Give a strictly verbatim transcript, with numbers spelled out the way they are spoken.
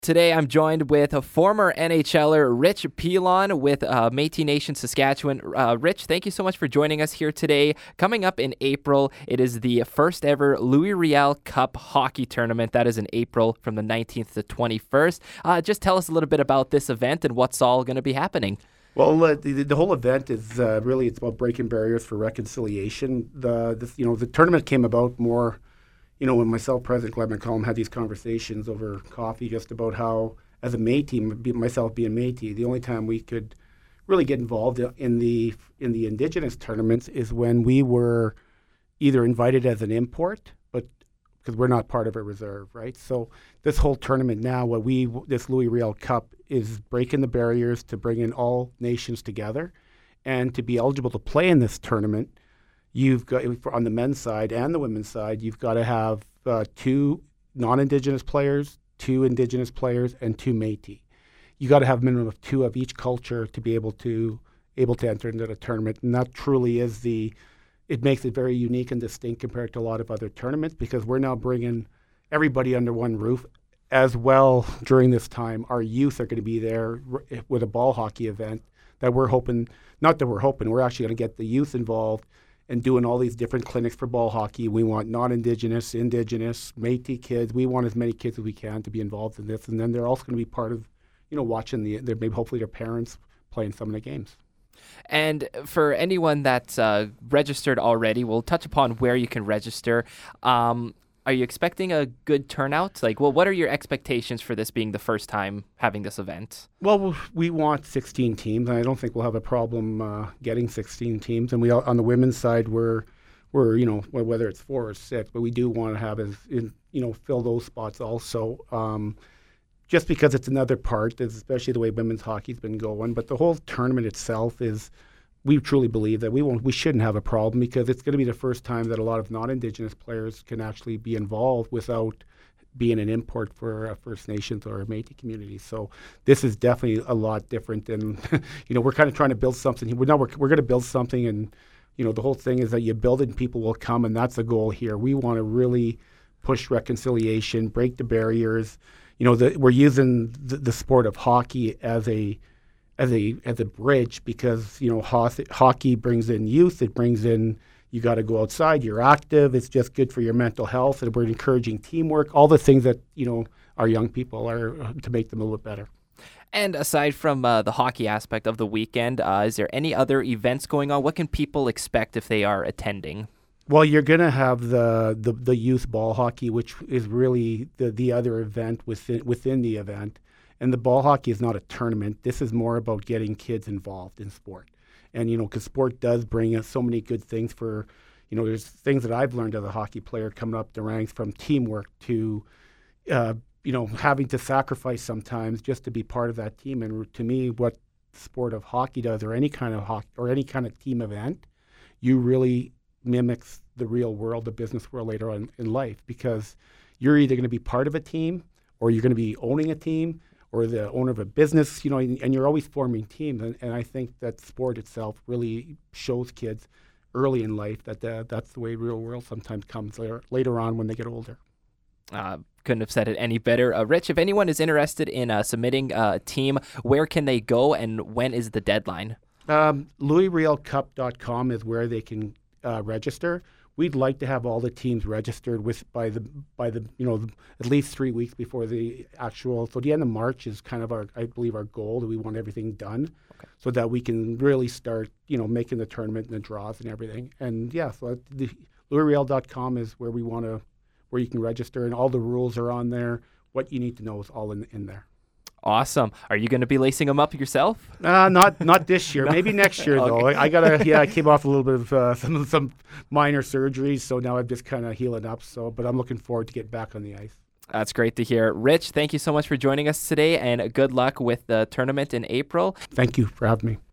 Today, I'm joined with a former NHLer, Rich Pilon, with uh, Métis Nation Saskatchewan. Uh, Rich, thank you so much for joining us here today. Coming up in April, it is the first ever Louis Riel Cup hockey tournament. That is in April from the nineteenth to twenty-first. Uh, just tell us a little bit about this event and what's all going to be happening. Well, uh, the, the whole event is uh, really it's about breaking barriers for reconciliation. The this, you know the tournament came about more. You know, when myself, President Glenn McCollum, had these conversations over coffee just about how, as a Métis, myself being Métis, the only time we could really get involved in the in the Indigenous tournaments is when we were either invited as an import, but because we're not part of a reserve, right? So this whole tournament now, what we this Louis Riel Cup is breaking the barriers to bring in all nations together, and to be eligible to play in this tournament. You've got, on the men's side and the women's side, you've got to have uh, two non-Indigenous players, two Indigenous players, and two Métis. You got to have a minimum of two of each culture to be able to able to enter into the tournament, and that truly is the. It makes it very unique and distinct compared to a lot of other tournaments because we're now bringing everybody under one roof. As well, during this time, our youth are going to be there with a ball hockey event that we're hoping. Not that we're hoping, we're actually going to get the youth involved. And doing all these different clinics for ball hockey. We want non-Indigenous, Indigenous, Métis kids. We want as many kids as we can to be involved in this. And then they're also going to be part of, you know, watching the, maybe hopefully their parents playing some of the games. And for anyone that's uh, registered already, we'll touch upon where you can register. Um, are you expecting a good turnout? Like, well, what are your expectations for this being the first time having this event? Well, we want sixteen teams, and I don't think we'll have a problem uh, getting sixteen teams. And we on the women's side, we're we're you know whether it's four or six, but we do want to have as in, you know fill those spots also. Um, just because it's another part, especially the way women's hockey's been going. But the whole tournament itself is. We truly believe that we won't, we shouldn't have a problem because it's going to be the first time that a lot of non-Indigenous players can actually be involved without being an import for uh, First Nations or Métis communities. So this is definitely a lot different than, you know, we're kind of trying to build something. We're not, we're, we're going to build something and, you know, the whole thing is that you build it and people will come, and that's the goal here. We want to really push reconciliation, break the barriers. You know, the, we're using the, the sport of hockey as a as a as a bridge because, you know, ho- hockey brings in youth. It brings in, you got to go outside, you're active. It's just good for your mental health. And we're encouraging teamwork, all the things that, you know, our young people are uh, to make them a little bit better. And aside from uh, the hockey aspect of the weekend, uh, is there any other events going on? What can people expect if they are attending? Well, you're going to have the, the, the youth ball hockey, which is really the, the other event within within the event. And the ball hockey is not a tournament. This is more about getting kids involved in sport. And, you know, because sport does bring us so many good things for, you know, there's things that I've learned as a hockey player coming up the ranks, from teamwork to, uh, you know, having to sacrifice sometimes just to be part of that team. And to me, what the sport of hockey does, or any kind of hockey, or any kind of team event, you really mimics the real world, the business world later on in life, because you're either going to be part of a team or you're going to be owning a team, or the owner of a business, you know, and, and you're always forming teams. And, and I think that sport itself really shows kids early in life that the, that's the way real world sometimes comes later, later on when they get older. Uh, couldn't have said it any better. Uh, Rich, if anyone is interested in uh, submitting a team, where can they go and when is the deadline? Um, Louis Riel Cup dot com is where they can uh, register. We'd like to have all the teams registered with by the by the you know at least three weeks before the actual. So the end of March is kind of our, I believe, our goal, that we want everything done, okay, so that we can really start, you know, making the tournament and the draws and everything. And yeah, so the Louis Riel dot com is where we want to where you can register, and all the rules are on there. What you need to know is all in in there. Awesome. Are you going to be lacing them up yourself? Uh, not not this year. No. Maybe next year, though. Okay. I, I gotta. Yeah, I came off a little bit of uh, some some minor surgeries, so now I'm just kind of healing up. So, but I'm looking forward to getting back on the ice. That's great to hear. Rich, thank you so much for joining us today, and good luck with the tournament in April. Thank you for having me.